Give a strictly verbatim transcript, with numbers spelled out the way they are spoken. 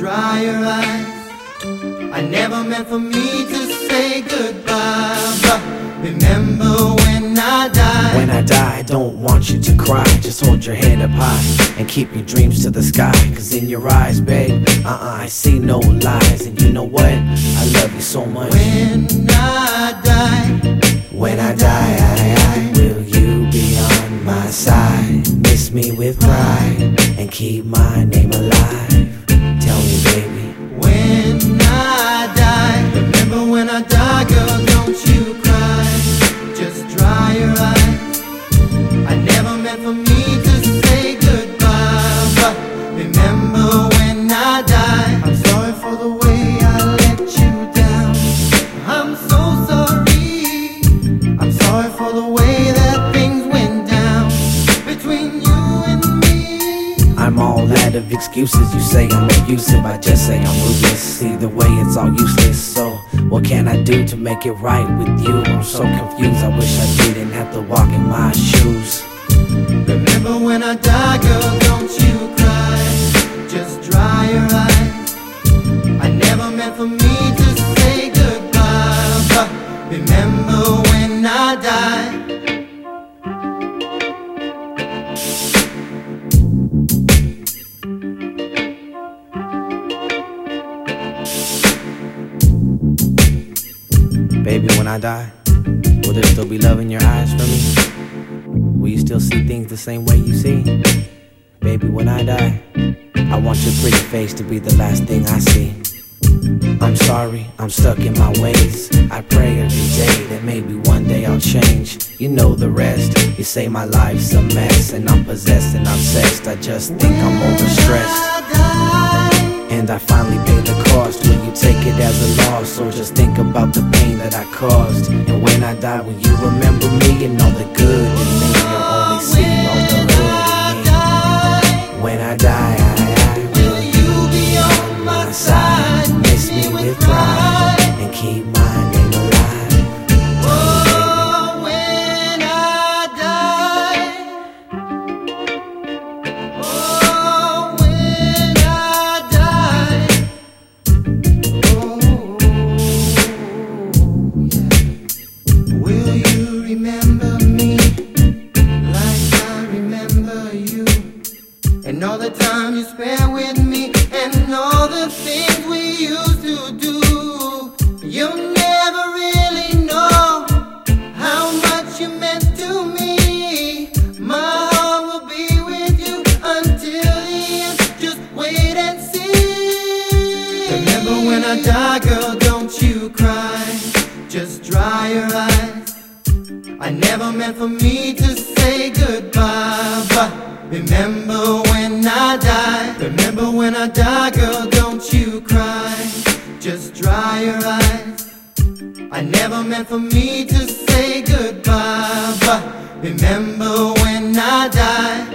dry your eyes. I never meant for me to say goodbye, but remember when I die. When I die, I don't want you to cry. Just hold your head up high and keep your dreams to the sky. Cause in your eyes, babe, uh-uh, I see no lies. And you know what? I love you so much. When I die, when I die, I, I, will you be on my side? Miss me with pride and keep my name alive. Tell me, baby. When I die, remember when I die, girl, don't you cry. Just dry your eyes. I never meant for me to say goodbye, but remember when I die. I'm sorry for the way I let you down. I'm so sorry. I'm sorry for the way that things went down between you and me. I'm all out of excuses. You say I'm abusive, I just say I'm ruthless. Either way, it's all useless. So what can I do to make it right with you? I'm so confused, I wish I didn't have to walk in my shoes. Remember when I die, girl, don't you cry. Just dry your eyes. I never meant for me to say goodbye, but remember when I die. Baby, when I die, will there still be love in your eyes for me? Will you still see things the same way you see? Baby, when I die, I want your pretty face to be the last thing I see. I'm sorry, I'm stuck in my ways. I pray every day that maybe one day I'll change. You know the rest. You say my life's a mess and I'm possessed and obsessed. I just think I'm overstressed. And I finally paid the cost. Will you take it as a loss, or just think about the pain that I caused? And when I die, will you remember me and all the good in me, or only see all the good in me? When I die, I, I will you be on my side? Miss me with pride and keep my name alive. Oh, when I die. Oh, when I die. Oh, yeah. Will you remember me like I remember you? And all the time you spent with me, and all the things we used to do. You'll never really know how much you meant to me. My heart will be with you until the end. Just wait and see. Remember when I die, girl, don't you cry. Just dry your eyes. I never meant for me to say goodbye, but remember when I die. Remember when I die, girl, don't you cry. Just dry your eyes. I never meant for me to say goodbye, but remember when I die.